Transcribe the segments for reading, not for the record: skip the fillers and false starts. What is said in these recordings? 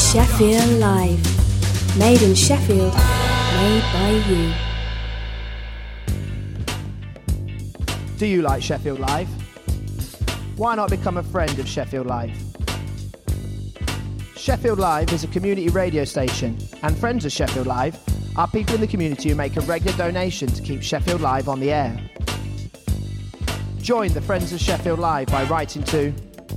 Sheffield Live. Made in Sheffield, made by you. Do you like Sheffield Live? Why not become a friend of Sheffield Live? Sheffield Live is a community radio station, and friends of Sheffield Live are people in the community who make a regular donation to keep Sheffield Live on the air. Join the Friends of Sheffield Live by writing to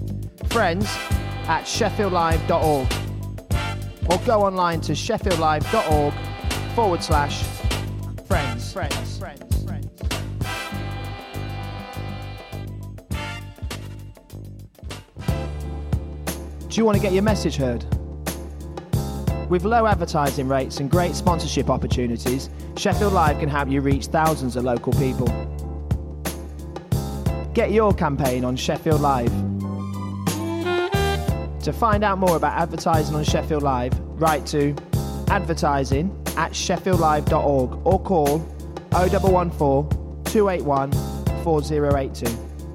friends@sheffieldlive.org or go online to sheffieldlive.org/friends. Do you want to get your message heard? With low advertising rates and great sponsorship opportunities, Sheffield Live can help you reach thousands of local people. Get your campaign on Sheffield Live. To find out more about advertising on Sheffield Live, write to advertising@sheffieldlive.org or call 0114 281 4082.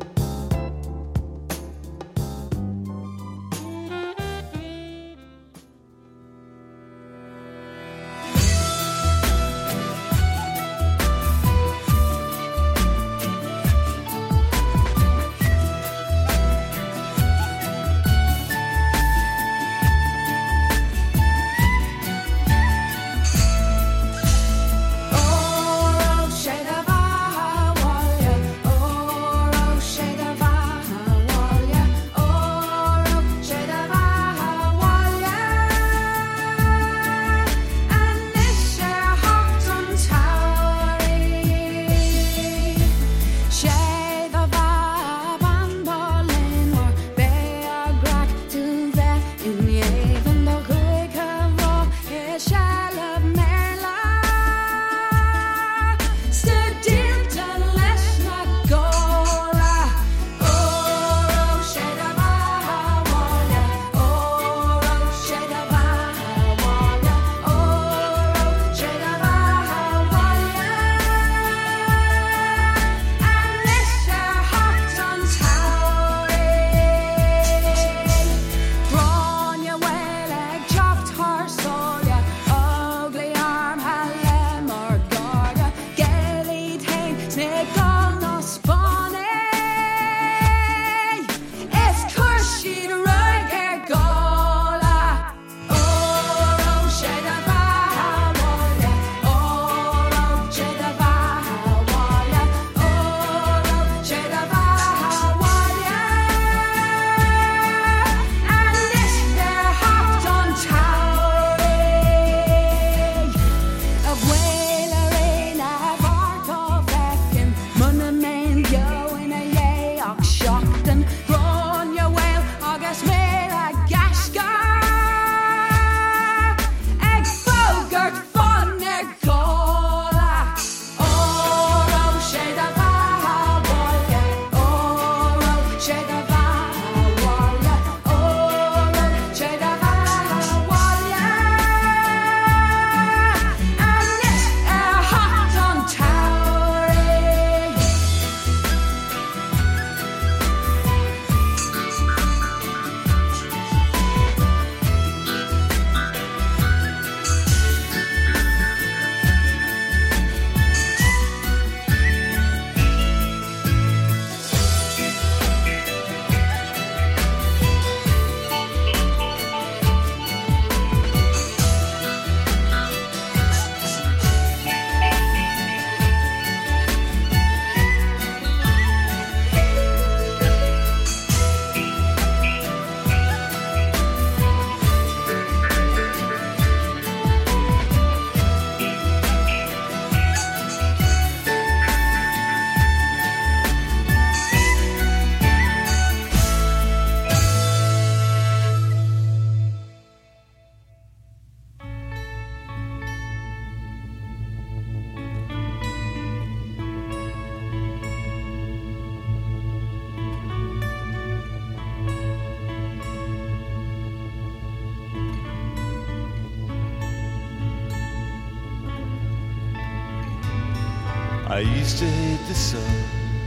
I used to hate the sun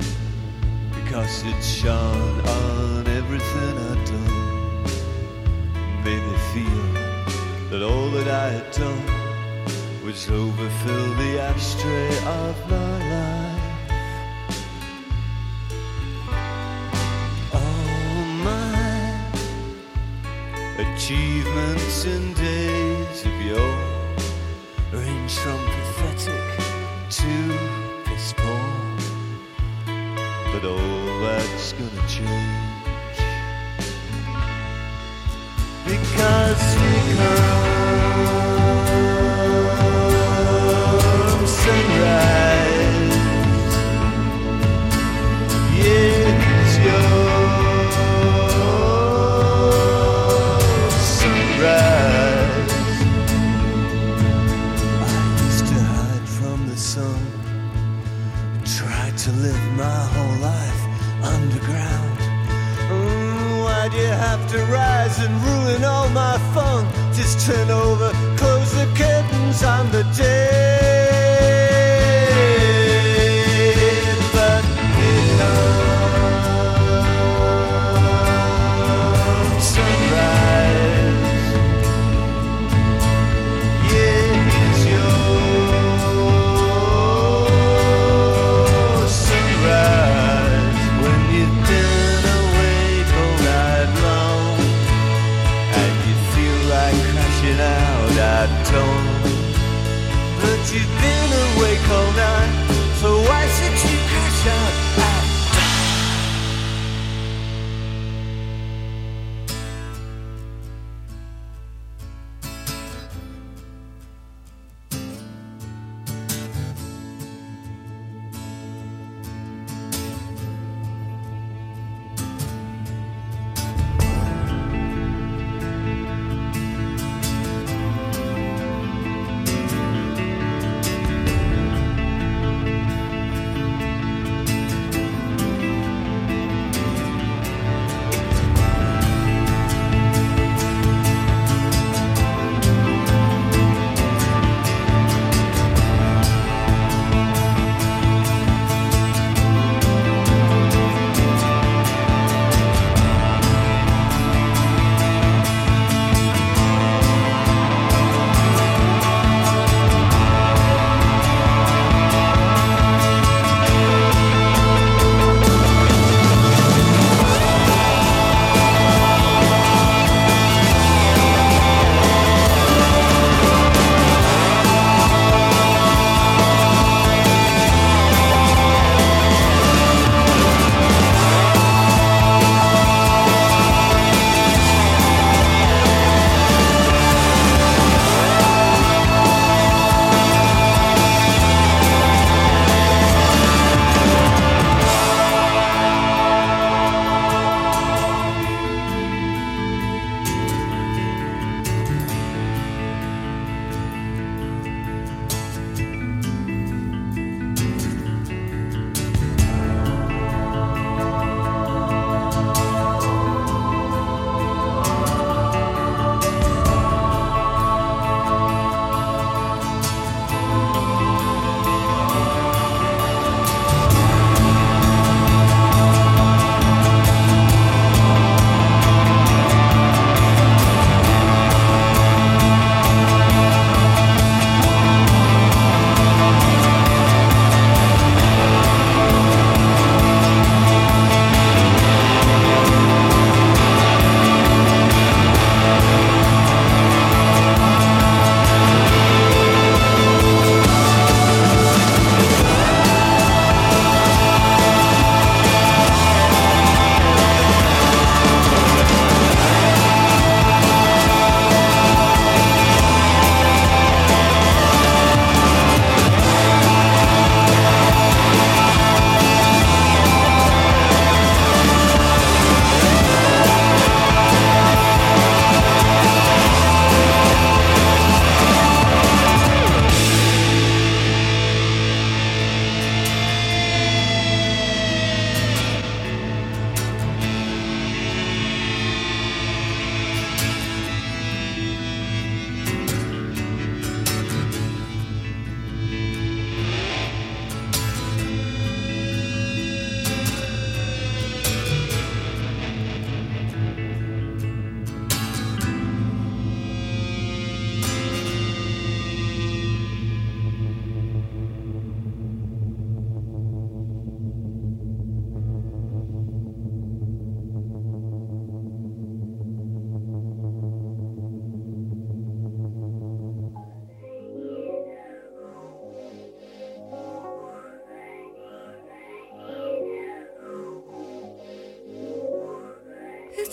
because it shone on everything I'd done. Made me feel that all that I had done was overfill the ashtray of my life. All my achievements in days of yore range from pathetic to piss poor, but all that's gonna change, because we come sunrise. Yes, your sunrise. I used to hide from the sun, tried to live my whole life underground. Why'd you have to rise and ruin all my fun? Just turn over, close the curtains on the day. But it comes sunrise. Yeah, it's your sunrise. When you've been awake all night long and you feel like crashing out at dawn, but you've been awake all night, so why should you crash out at dawn?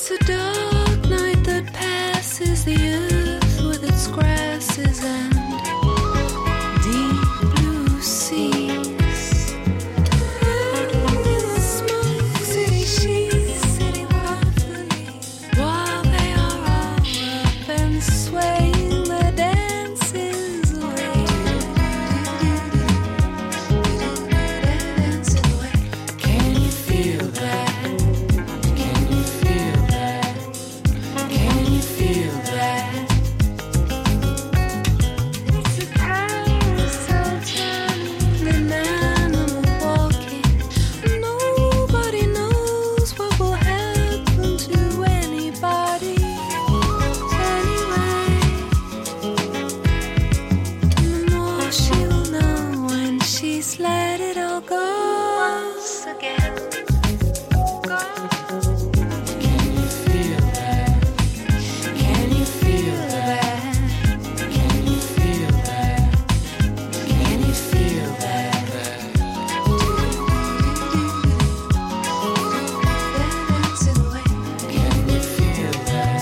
It's a dark night that passes the earth with its grasses and deep blue seas. The smoke city, she's sitting awfully while they are all up and swaying the dances away. Dancing away. Can you feel that? Can you feel that? Can you feel that? It's a carousel turning, an animal walking. Nobody knows what will happen to anybody anyway. And the more she will know when she's let it all go once again. Can you feel that? Can you feel that? Can you feel that? Can you feel that? Dancing away. Can you feel that?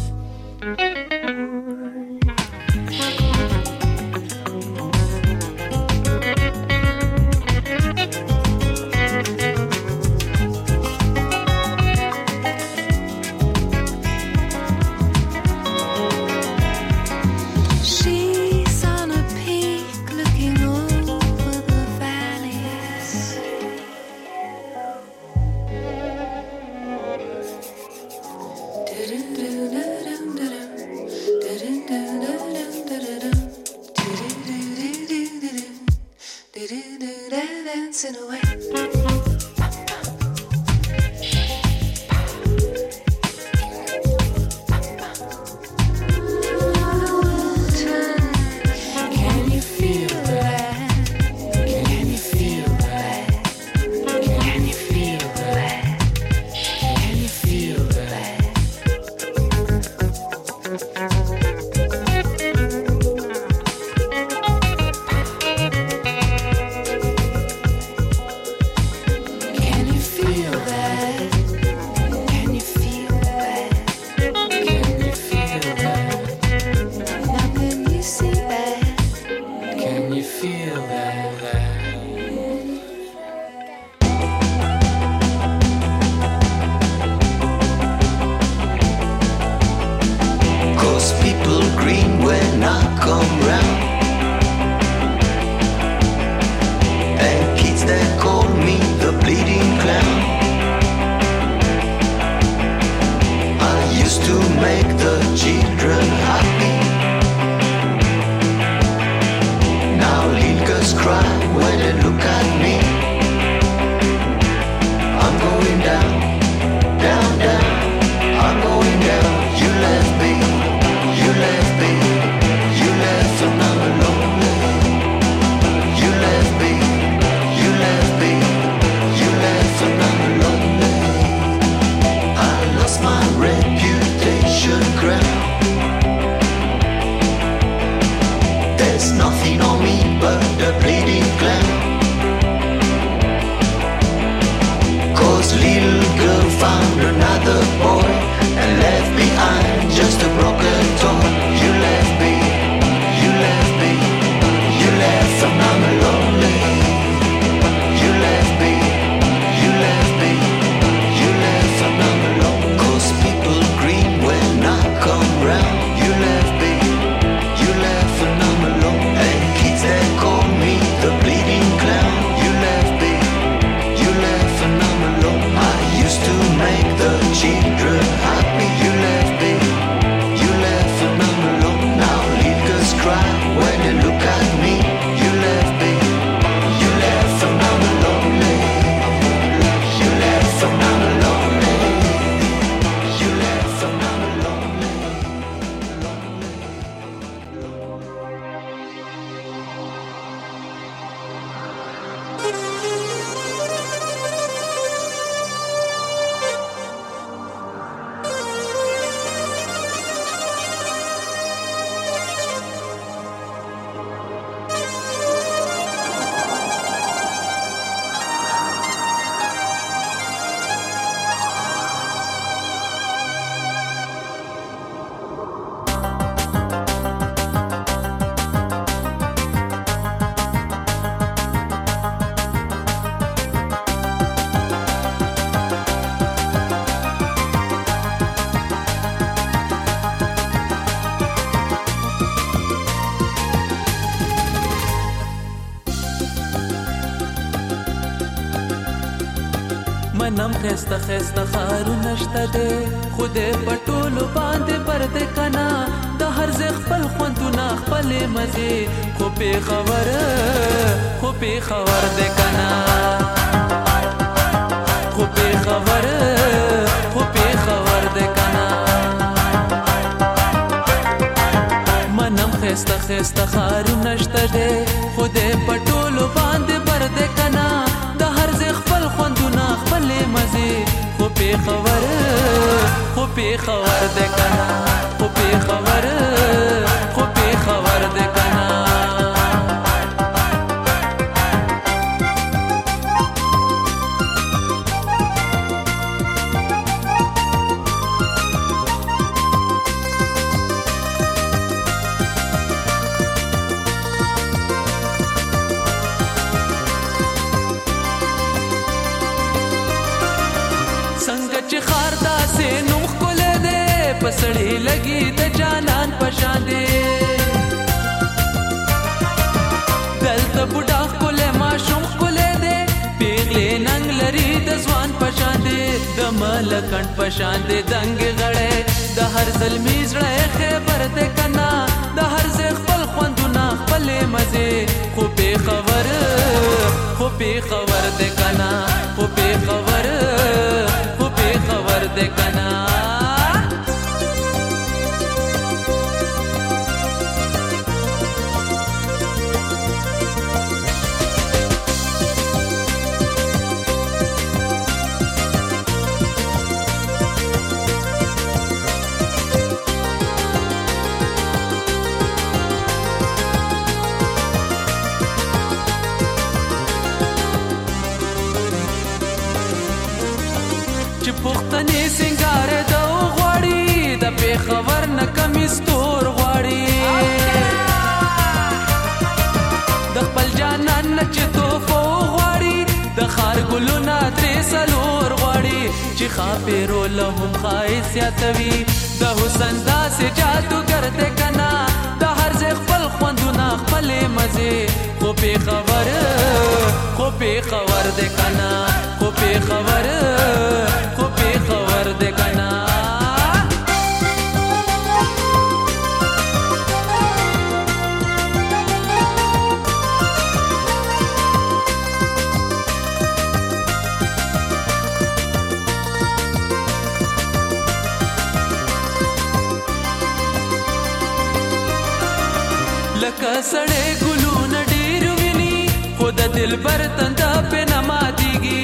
She's on a peak looking over the valleys. Dancing away. Can you feel that? Can you feel that? Can you feel that? Can you feel that? Can you feel that? Can you feel that? Can you feel that? Now can you see that? Can you feel that? Cause people green when I come round. And kids that call me the bleeding clown. I used to make the children happy. Now little girls cry when they look at me. I'm going down, down, down. I'm going down. You left me, you left me, you left another. منم خسته خسته خارو نشته دے خوده پټولو باندې پرده کنا د هر ځای خپل خوندونه خپل مزه خو په خبر دے کنا خو په خبر دے کنا منم خسته خسته خارو نشته دے خوده پټولو باندې پرده کنا د هر ځای خپل خوندونه خپل مزه خو په خبر دے کنا خو په خبر دے کنا پسړی لګي د جانان پشان دے دلته بوډا کوله ماشوم کوله دے پیغلې ننګ لري د ځوان پشان دے د ملکن پشان دے دنګ غړې د هر زلمی زړه خبر دے کنا د هر ځای خپل خوندونه خپل مزه خو په خبر دے کنا خو په خبر دے کنا چې پختنې سنگار د غوړی د په خبر نه کمی ستور غوړی د خپل جانان چې توفو غوړی د خار ګلونه درې سلور غوړی چې خاپېرو له هم خایسیاتوي د حسن داسې جادوګر دې کنا د هر ځای خپل خوندونه خپل مزه خو په خبر دې کنا خو په خبر دے کنا لکه سړې ګلونه ډېر ویني خو د دلبر تنده په نه ماتېږي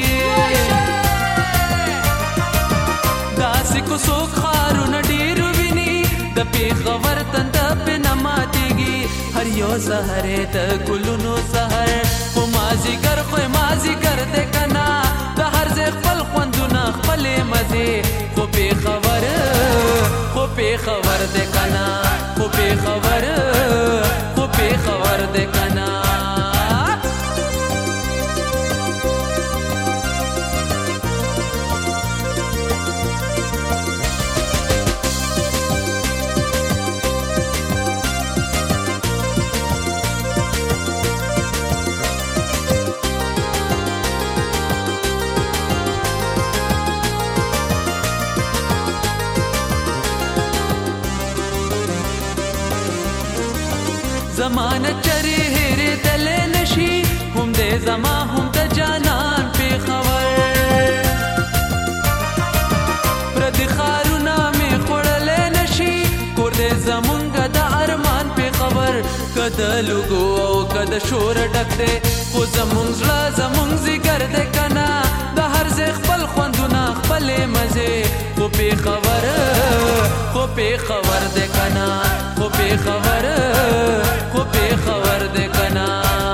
داسې کو څوک خارونه ډېر ویني د پېښور تنده په نه ماتېږي هر یو سهر د ګلونو سهر خو مازیګر دی کنا د هر ځای خپل خوندونه خپل مزې خو پېښور دی کنا خو پېښور دی کنا زمانه چری هری دل نشي هم دې زما هم د جانان په خبر پر دې خارونه می خړل نشي کور دې زمونږ د ارمان په خبر کده لګو او کده شور ډک دې خو زمونږ زړه زمونږ زیګر دې کنا د هر ځای خپل خوندونه خپل مزه خو په خبر دې کنا خو په خبر دے کنا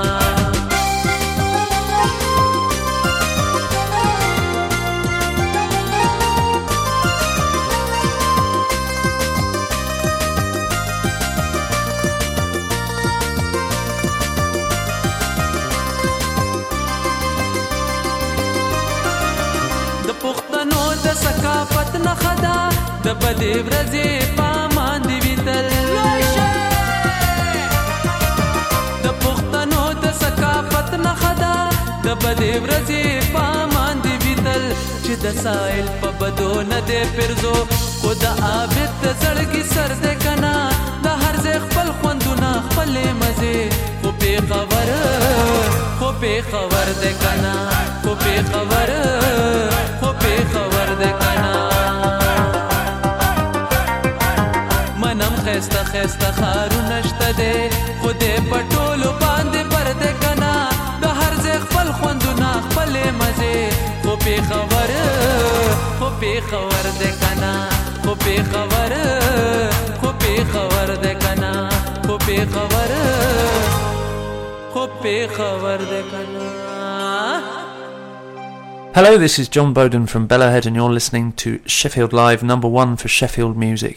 د پښتنو د ثقافت نه خدا د بدې ورځې پامان دی ویتل د بدې ورځې پامان دی ویتل چې د سایل په بدو نه دی پرزو خو د عابد د زړګي سر دی کنا د هر ځای خپل خوندونه خپلې مزې خو پېښور دی کنا خو پېښور دی کنا منم خسته خارونه شته دی خو دې په ټولو باندې پر دی کنا د هر ځای خپل خوندونه خپلې مزې خو پېښور دی کنا خو پېښور دی کنا خو پېښور دی کنا. Hello, this is John Bowden from Bellowhead and you're listening to Sheffield Live, #1 for Sheffield music.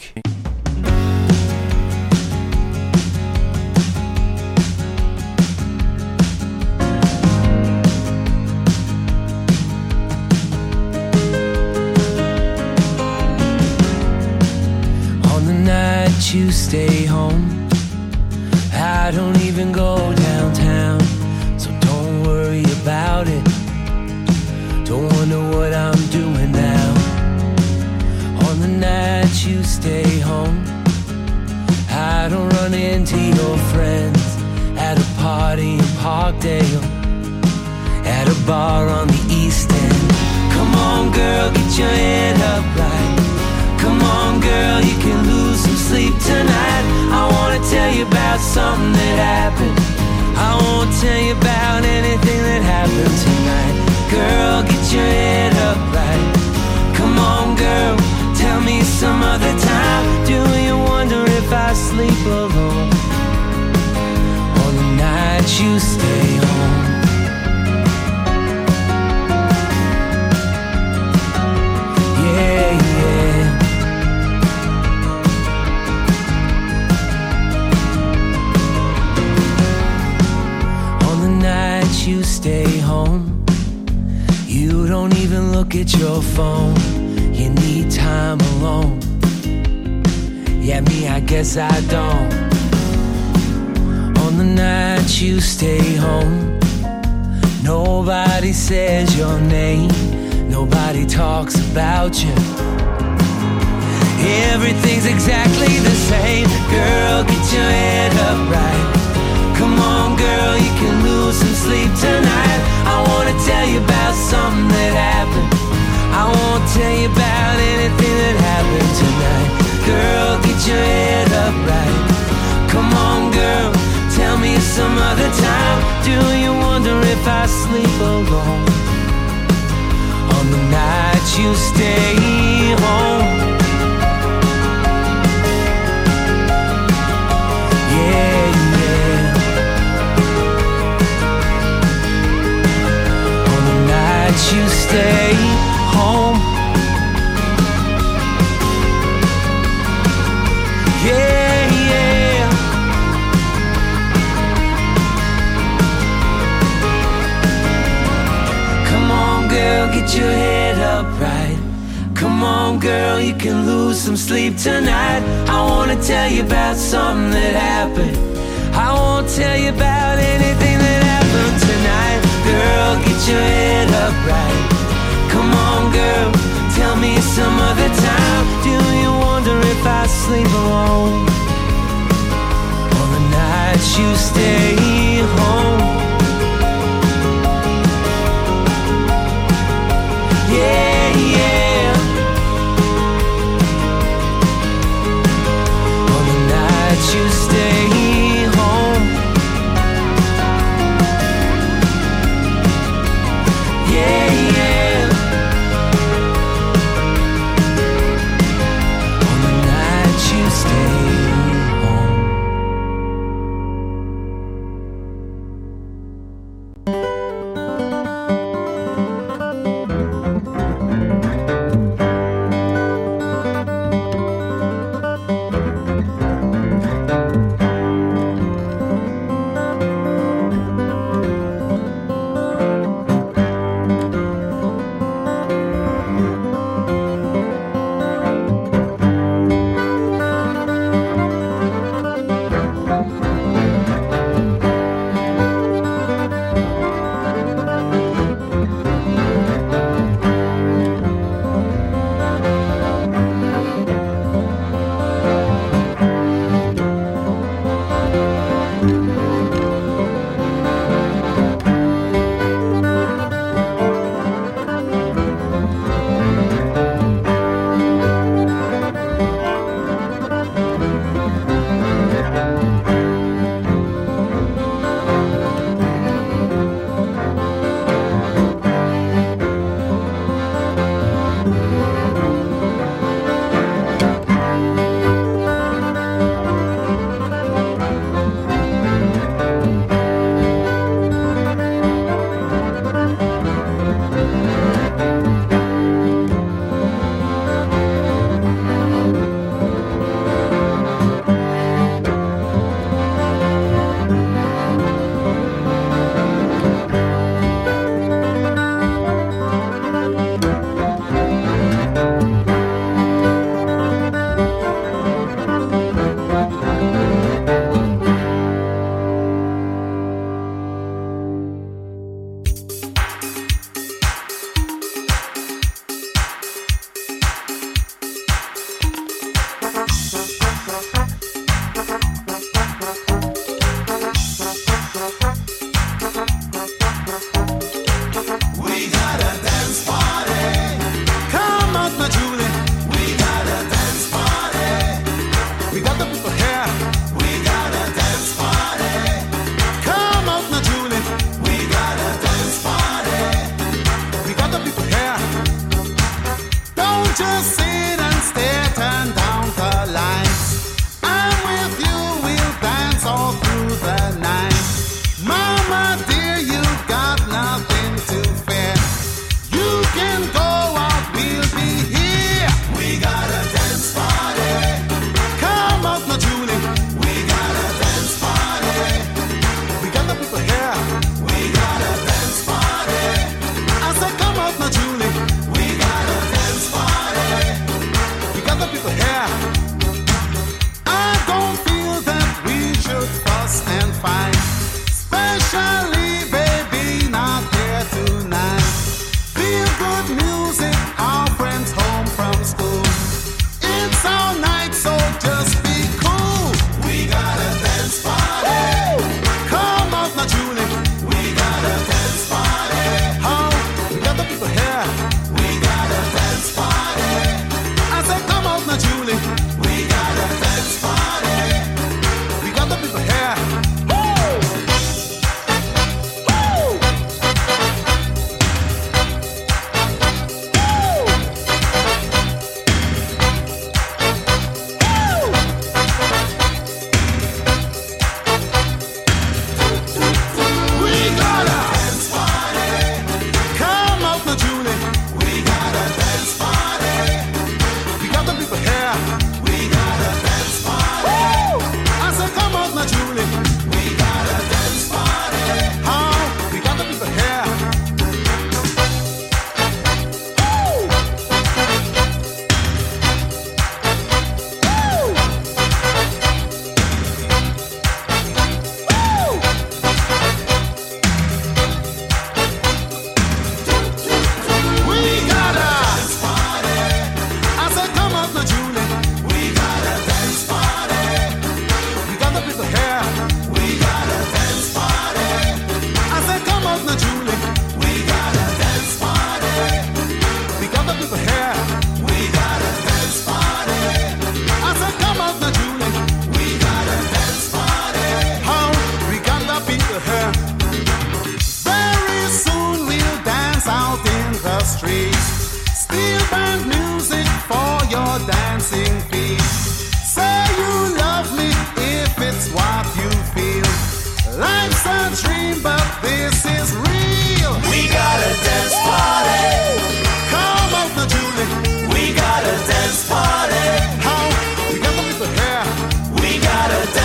You stay home. I don't even go downtown, so don't worry about it. Don't wonder what I'm doing now. On the nights you stay home, I don't run into your friends at a party in Parkdale, at a bar on the East End. Come on girl, get your head up right. Come on girl, you can lose some sleep tonight. I wanna tell you about something that happened. I won't tell you about anything that happened tonight. Girl, get your head up right. Come on girl, tell me some other time. Do you wonder if I sleep alone on the nights you stay home? Yeah, yeah. You stay home, you don't even look at your phone. You need time alone. Yeah, me, I guess I don't. On the nights you stay home, nobody says your name, nobody talks about you. Everything's exactly the same. Girl, get your head up right. Come on girl, you can lose some sleep tonight. I wanna tell you about something that happened. I won't tell you about anything that happened tonight. Girl, get your head up right. Come on girl, tell me some other time. Do you wonder if I sleep alone on the nights you stay home? Yeah, yeah. You stay home. Yeah, yeah. Come on girl, get your head up right. Come on girl, you can lose some sleep tonight. I wanna tell you about something that happened. I won't tell you about anything that happened tonight. Girl, get your head up right. Come on girl, tell me some other time. Do you wonder if I sleep alone on the nights you stay home? Yeah, yeah. On the nights you stay home. Yeah, yeah. On the nights you stay home.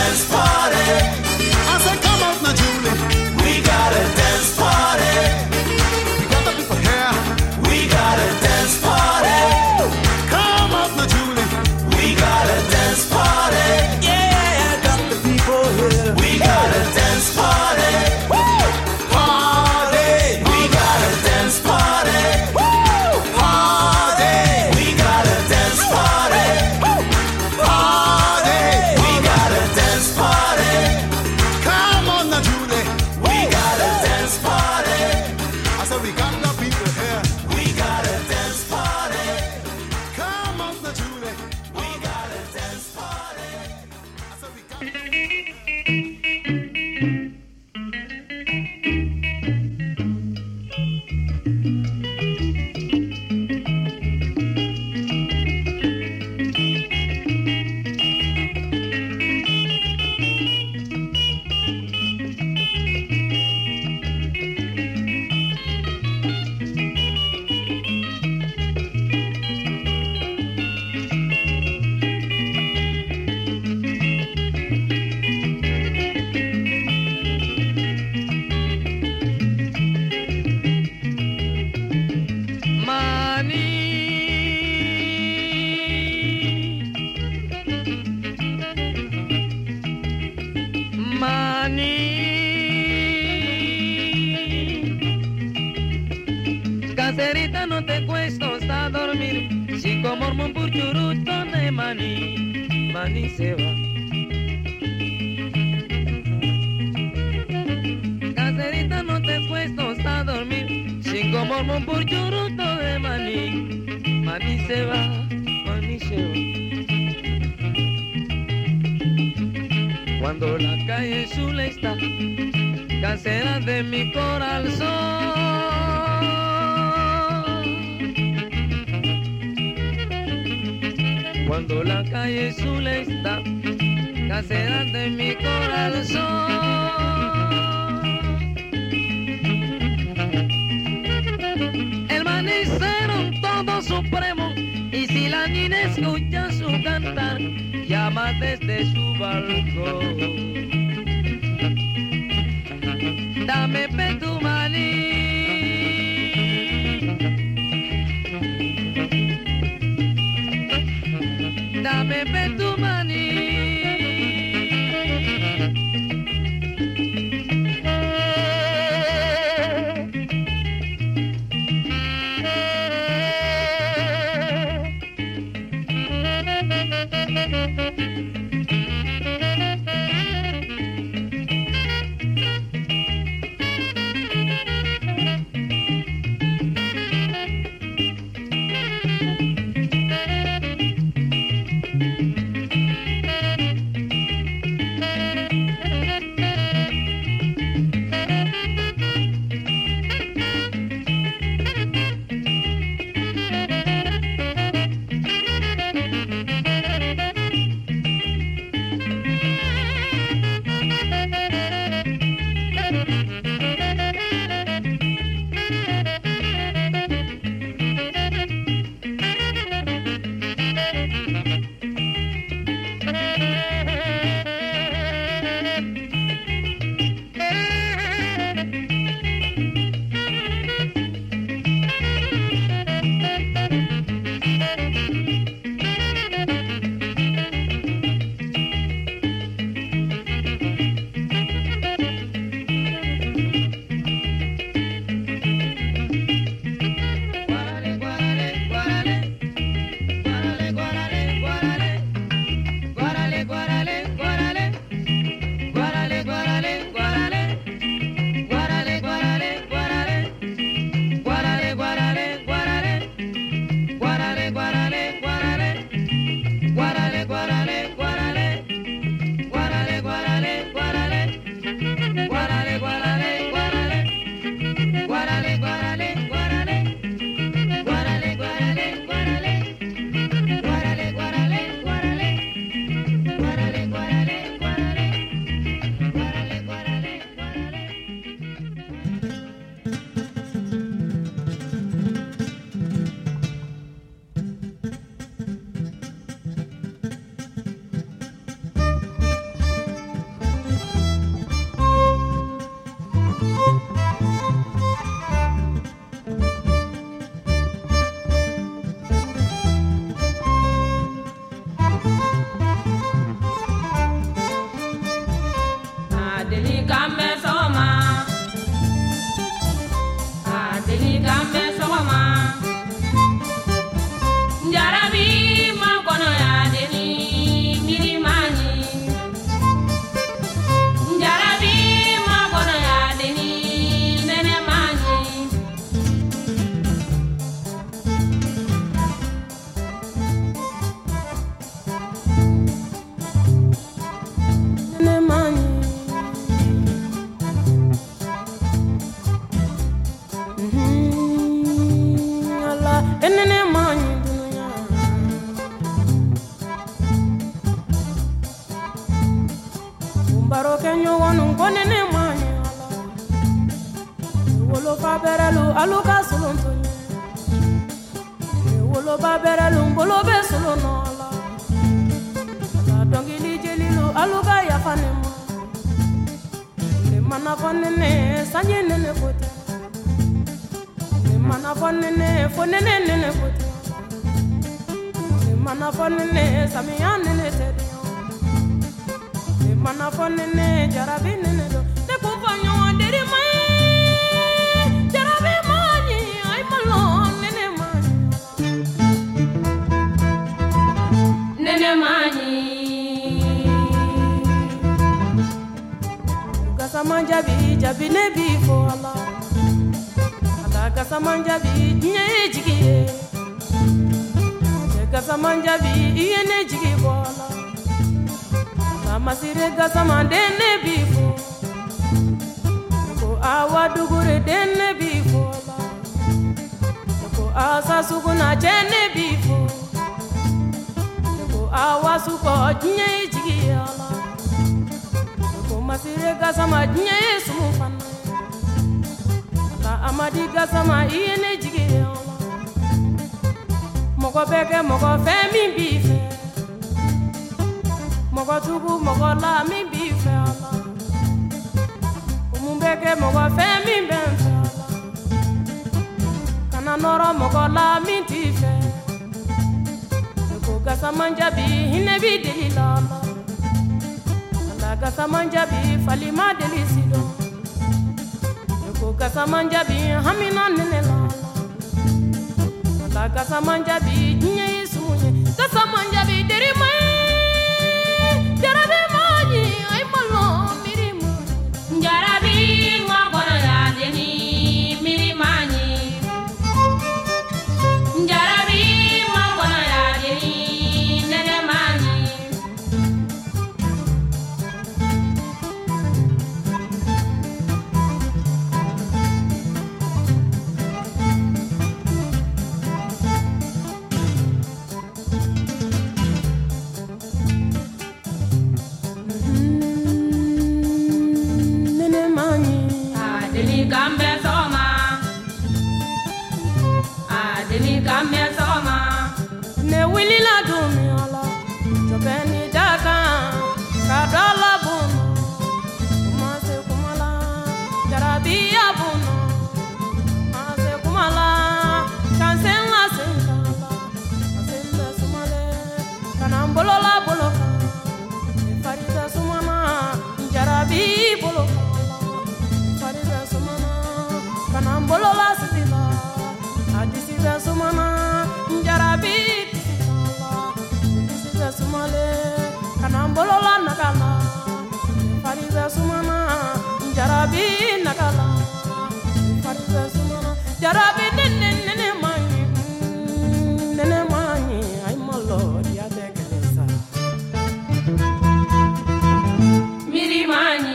dance party. I said, come on now, Julie. We got a dance party. We got the people here. We got a dance party. Come on now, Julie. We got a dance party. Yeah, I got the people here. We got a dance party. Woo! Party. We got a dance party. Woo! Party. We got a dance party. Party. We got a dance party. Come on now, Julie. We got a dance party. I said we got the people here. We got a dance party. Come on now, Julie. We got a dance party. I said we got. Caserita, no te cuestas a dormir, si como mormón por churuto de maní, maní se va. Caserita, no te cuestas a dormir, si como mormón por churuto de maní, maní se va, maní se va. Cuando la calle Zula está, casera de mi corazón. Cuando la calle Zula está, casera de mi corazón. El manicero un todo supremo, y si la niña escucha su cantar, llama desde su balcón. Dame pe tu maní. Dame pe tu maní. baro ke ɲɔgɔnu ko ni ne ma ɲɛ ala wolofa bɛrɛlu alu ka solon to ɲɛ woloba bɛrɛlu bolo bɛ solon nɔ ala ala dɔnkili jelilu alu ka yafa ne ma ne mana fɔ nene sanji nene ko tɛ ne mana fɔ nene fo nene nene ko tɛ ne mana fɔ nene samiya nene tɛ ne mana fɔ nene jarabi nene do ne ko fɔ ɲɔgɔn deri ma ye jarabi ma ɲi ay malo nene ma nene ma ɲi gasaman jabi jabi ne bi fɔ ala ala gasaman jabi diɲɛ ye jigi ye gasaman jabi i ye ne jigi bɔ ala masire gasama den ne bi fo ko awa dugure den ne bi fo ko asa suguna cɛ ne bi fo ko awa suko diɲɛ ye jigi ala ko masire gasama diɲɛ ye sumu fana ka amadi gasama i ye ne jigi ala mɔgɔ bɛ kɛ mɔgɔ fɛn min bi fɛ mɔgɔ jugu mɔgɔ la min b'i fɛ a la mun bɛ kɛ mɔgɔ fɛn min bɛ n fɛ a la kana nɔrɔ mɔgɔ la min t'i fɛ ko gasaman jabi hinɛ b'i deli la ala gasaman jabi fali ma deli si dɔn ko gasaman jabi hamina nene la ala gasaman jabi diɲɛ ye sumu ye gasaman jabi deri ma ye jarabi maji ay malo miri ma jarabi ma kono ya deni miri mani jarabi ma kono ya deni nene mani ne wilila dumi ala jɔbɛni dakan ka dɔla bunu kuma se kumala jarabiya bunu ma se kumala kan sen la sen kala ka sen bɛ sumale kana n bolola bolo kan fari bɛ sumana jarabi bolo kan fari bɛ sumana kana n bolola sisi la a disi bɛ sumana jarabi disi bɛ sumale kana n bolola nagala fari bɛ sumana jarabi nagala fari bɛ sumana jarabi nene nene ma ɲi nene ma ɲi ay malo ya tɛ kɛlɛ sa miri ma ɲi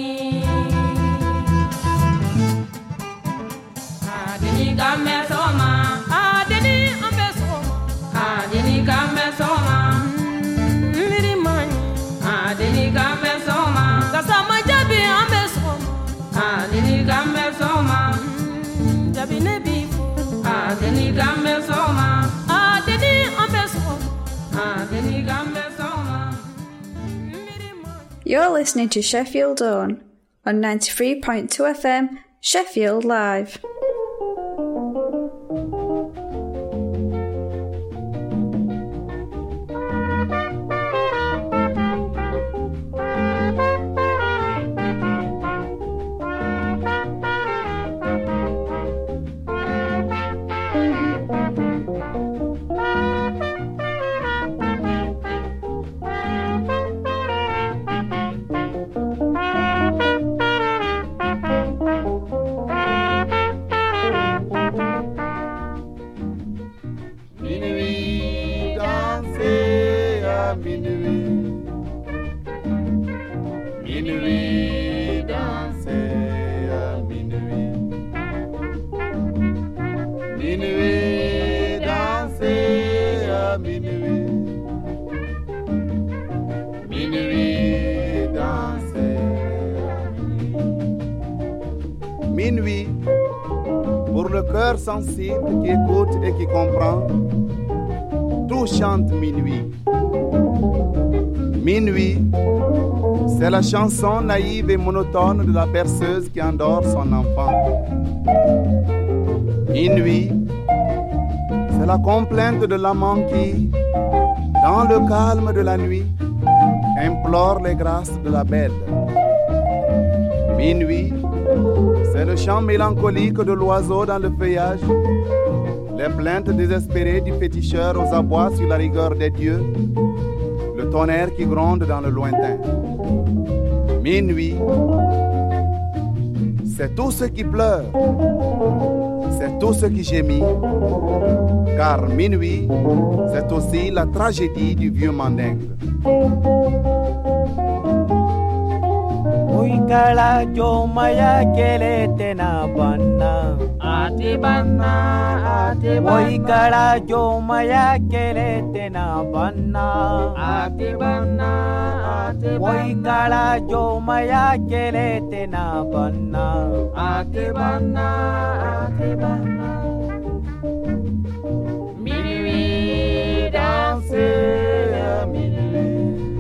adeni gamɛ sɔgɔma adeni an bɛ sɔgɔma adeni gamɛ sɔgɔma miri ma ɲi adeni gamɛ sɔgɔma gasama jabi an bɛ sɔgɔma adeni gamɛ sɔgɔma jabi ne bi fo adeni gamɛ sɔgɔma adeni an bɛ sɔgɔma adeni gamɛ sɔgɔma miri ma ɲi. You're listening to Sheffield On 93.2 FM, Sheffield Live. Minuit danser. Minuit, pour le cœur sensible qui écoute et qui comprend, tout chante minuit. Minuit, c'est la chanson naïve et monotone de la berceuse qui endort son enfant. Minuit, c'est la complainte de l'amant qui, dans le calme de la nuit, implore les grâces de la belle. Minuit, c'est le chant mélancolique de l'oiseau dans le feuillage, les plaintes désespérées du féticheur aux abois sur la rigueur des dieux, le tonnerre qui gronde dans le lointain. Minuit, c'est tout ce qui pleure, c'est tout ce qui gémit, car minuit, c'est aussi la tragédie du vieux mandingue. Uikala jo maya kele tena banna ati banna Uikala jo maya kele tena banna ati banna Uikala jo maya kele tena banna ati banna Minuit danser à minuit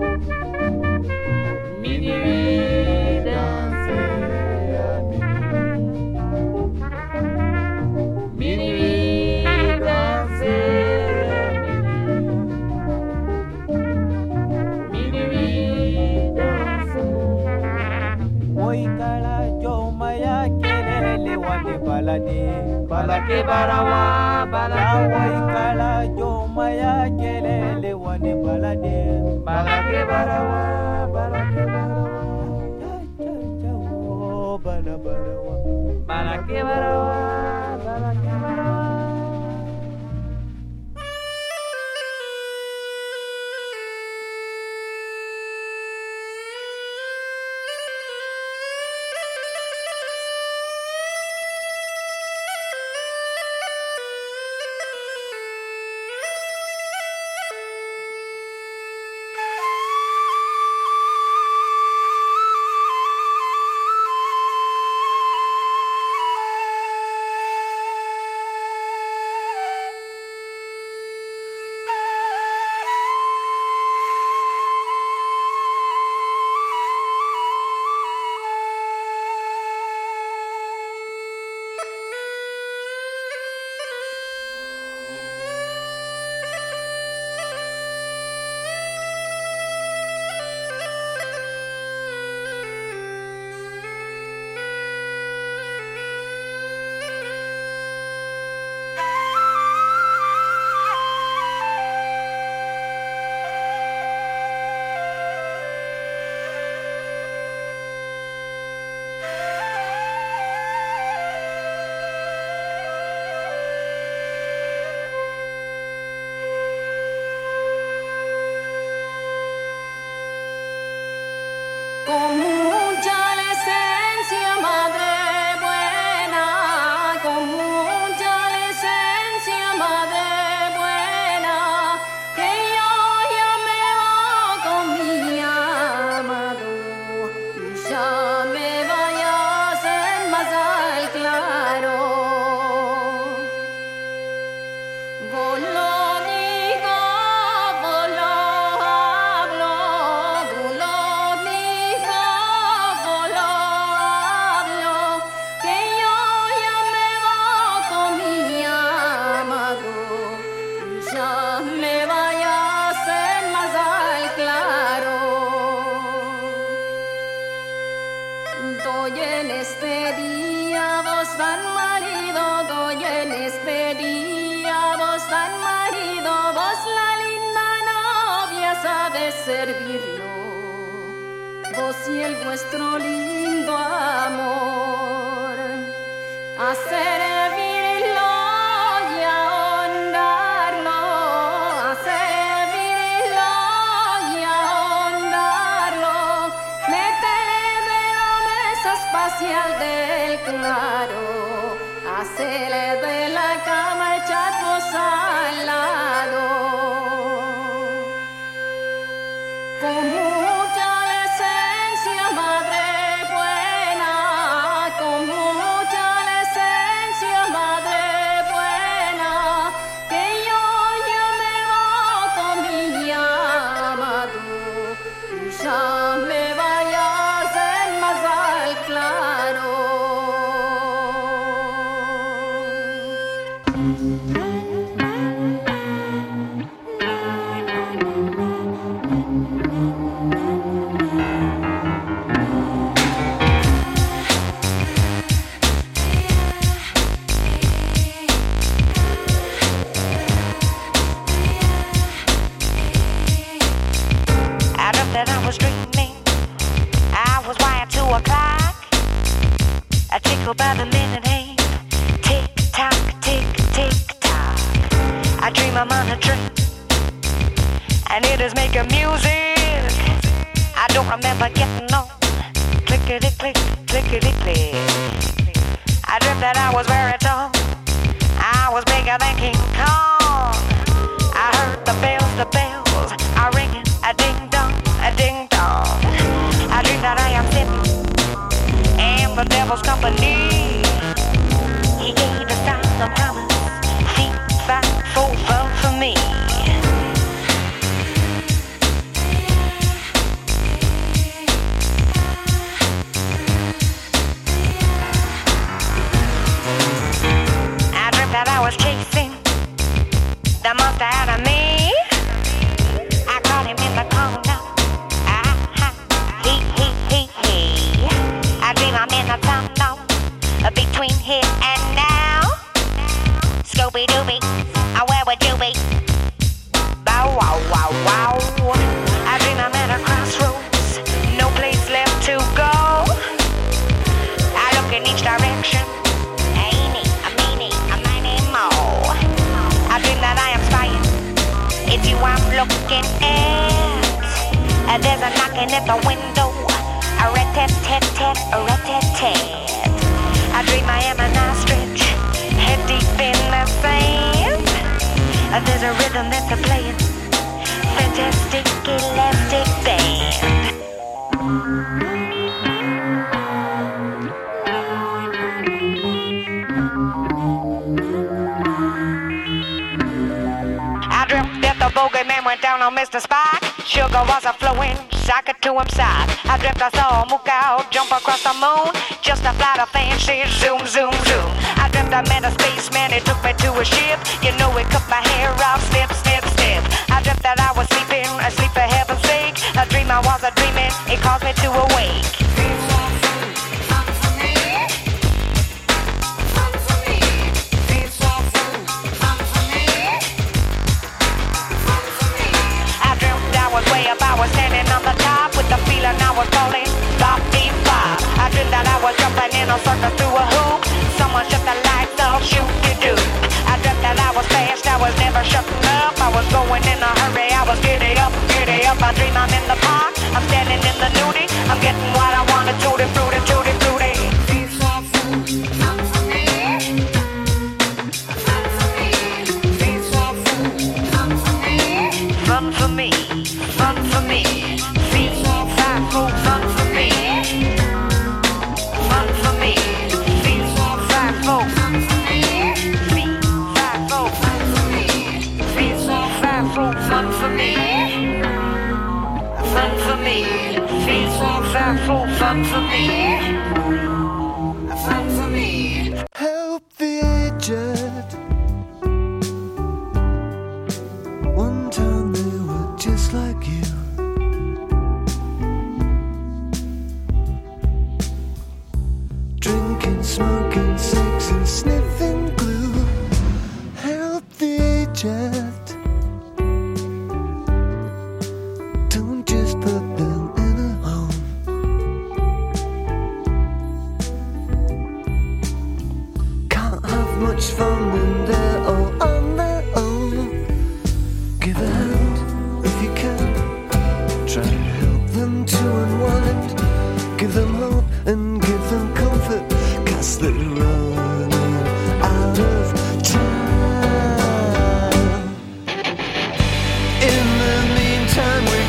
Balake barawa balake waikala jo maya kelele wane balade balake barawa balake barawa bala barawa balake barawa balake barawa. Servirlo, vos y el vuestro lindo amor, a servirlo y a honrarlo, a servirlo y a honrarlo, métele de la mesa espacial del claro, hacele de la cama echar vos al lado. Con mucha decencia, madre buena, con mucha go by the minute hand. Tick tock, tick tock. I dream I'm on a train, and it is making music. I don't remember getting on. Clickety click, clickety click. I dreamt that I was very tall. I was bigger than King Kong. I heard the bells are ringing. A ding dong, a ding dong. I dream that I am sitting in the devil's company. He gave the sound of promise. 3, 5, 4, fun for me. I dreamt that I was chasing the monster out of me. I caught him in the corner. He. I dream I'm in the tunnel between here and now. Scooby-Dooby, where would you be? Bow wow wow wow. I dream I'm at a crossroads, no place left to go. I look in each direction. I dream that I am spying. It's you I'm looking at. There's a knocking at the window. A rat-tat-tat-tat, a rat-tat-tat. I dream I am an ostrich, head deep in the sand. There's a rhythm that's a playing. Fantastic elastic band. I dreamt that the bogeyman went down on Mr. Spock. Sugar was a flowing socket to him side. I dreamt I saw a mook owl jump across the moon. Just a flight of fancy zoom, zoom, zoom. I dreamt I met a spaceman, he took me to a ship. You know he cut my hair off, snip, snip, snip. I dreamt that I was sleeping, asleep for heaven's sake. A dream I was a dreaming, it caused me to awake. I was standing on the top with the feeling I was falling. Bop, beep, bop. I dreamed that I was jumping in a circle through a hoop. Someone shut the lights off, shoot you do. I dreamt that I was fast, I was never shutting up. I was going in a hurry, I was giddy up, giddy up. I dream I'm in the park, I'm standing in the nudie. I'm getting what I want, a tutti frutti, tutti frutti. Fun for me. Fun for me, feet, fat, full, fun for me. Fun for me, feet, fat, full, feet, fat, full, feet, fat, full, fun for me. Fun for me, feet, fat, full, fun for me. Fun for me. Help the aged. One time they were just like you. Drinking, smoking, sex and sniffing glue. Help the aged. Don't just put them in a home. Can't have much fun when they're all on their own. Give a hand if you can. Try and help them to unwind. Give them hope and give them comfort, 'cause they're running out of time. In the meantime we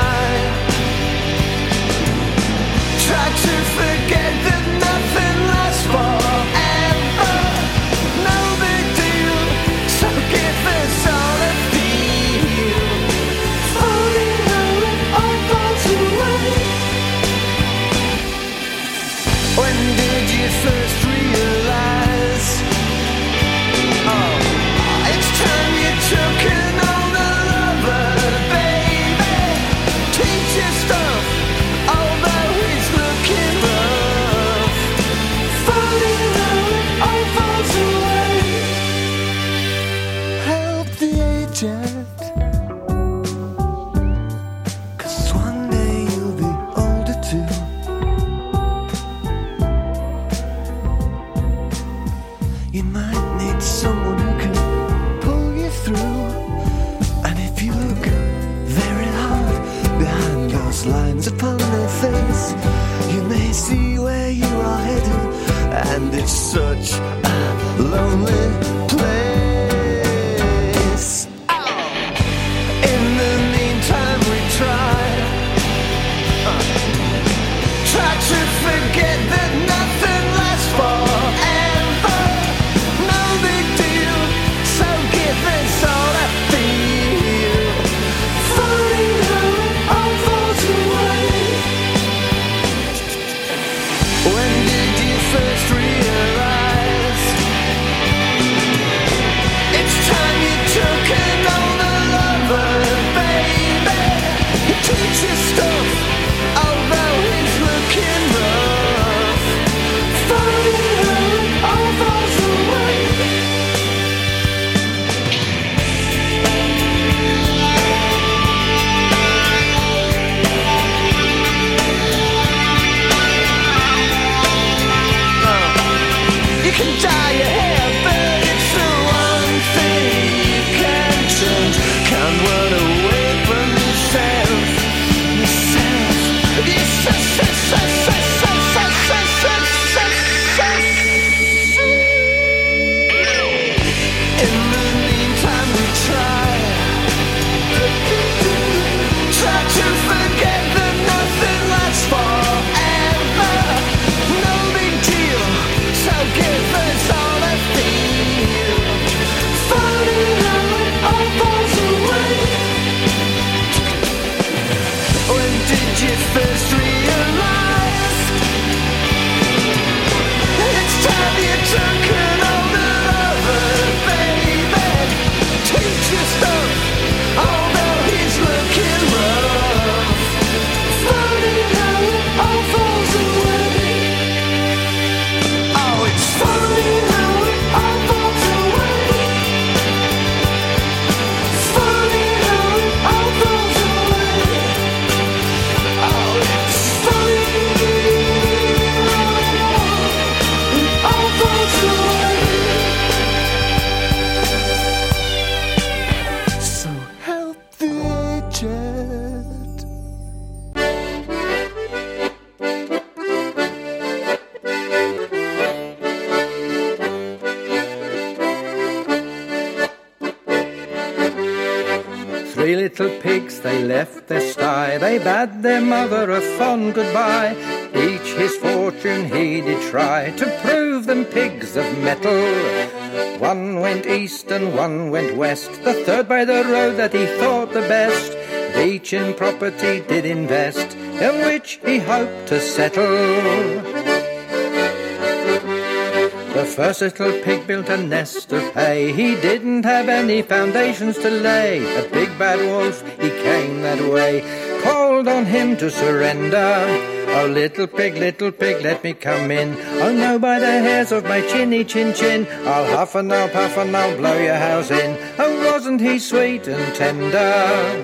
try to forget that nothing lasts forever. No big deal, so give us all a feel. Falling how it all falls away. When did you first realize? Oh, it's time you took an older lover, baby. Teach your stuff, although he's looking rough. such a lonely place. In the meantime we try to forget that nothing lasts forever. No big deal, so give us all I feel. Funny how it all falls away. When did you first realize it's time you took an older lover, baby? He teaches stuff, although he's looking rough. Funny how it all falls away. You can dye your hair, but it's the one thing you can't change. Can't run away from yourself. In the meantime we try to forget that nothing lasts forever. No big deal, so give us all I feel. Funny how it all falls away. When did you first realize it's time you took an older lover, baby? Teach your stuff, although he's looking rough. Funny how it all falls away. Oh, it's funny how it all falls away. Funny how it all falls away. Oh, it's funny it all falls away. So help the jet. Three little pigs, they left their sty. They bade their mother a fond goodbye. Each his fortune he did try to prove them pigs of metal. One went east and one went west, the third by the road that he thought the best. Each in property did invest, in which he hoped to settle. The first little pig built a nest of hay. He didn't have any foundations to lay. A big bad wolf, he came that way, called on him to surrender. Oh, little pig, let me come in. Oh, no, by the hairs of my chinny chin chin, I'll huff and I'll puff and I'll blow your house in. Oh, wasn't he sweet and tender?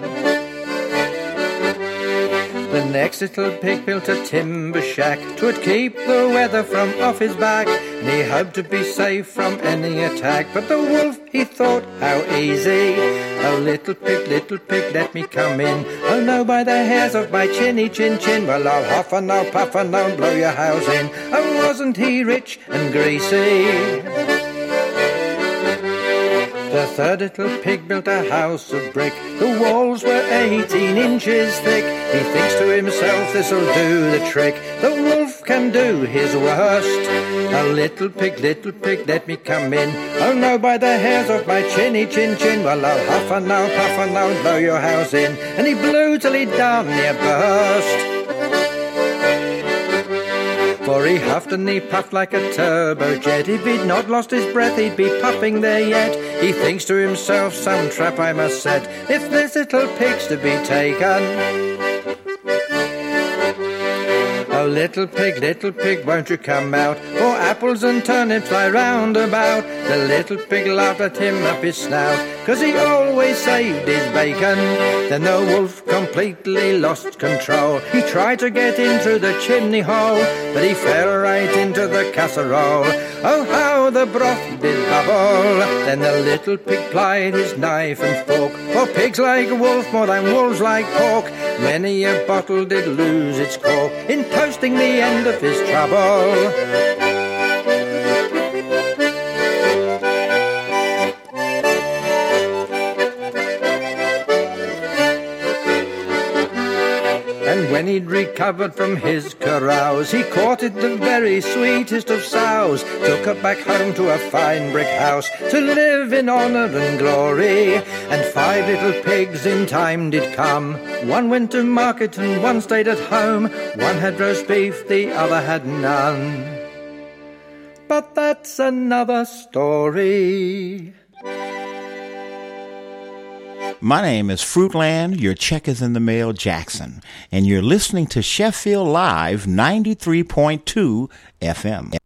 The next little pig built a timber shack, 'twould keep the weather from off his back, and he hoped to be safe from any attack. But the wolf, he thought, how easy. Oh, little pig, let me come in. Oh, no, by the hairs of my chinny chin chin, well, I'll huff and I'll puff and I'll blow your house in. Oh, wasn't he rich and greasy? The third little pig built a house of brick. The walls were 18 inches thick. He thinks to himself, this'll do the trick. The wolf can do his worst. Oh, little pig, let me come in. Oh, no, by the hairs of my chinny chin chin, well, I'll huff and I'll puff and I'll blow your house in. And he blew till he darn near burst. For he huffed and he puffed like a turbojet. If he'd not lost his breath, he'd be puffing there yet. He thinks to himself, some trap I must set, if this little pig's to be taken. Oh, little pig, won't you come out? For apples and turnips lie round about. The little pig laughed at him up his snout, 'cause he always saved his bacon. Then the wolf completely lost control. He tried to get in through the chimney hole, but he fell right into the casserole. Oh, how the broth did bubble. Then the little pig plied his knife and fork, for pigs like wolf more than wolves like pork. Many a bottle did lose its cork in toasting the end of his trouble. recovered from his carouse. He courted the very sweetest of sows, took her back home to a fine brick house, to live in honour and glory. And 5 little pigs in time did come. One went to market and one stayed at home. One had roast beef, the other had none. But that's another story. My name is Fruitland, your check is in the mail, Jackson, and you're listening to Sheffield Live 93.2 FM.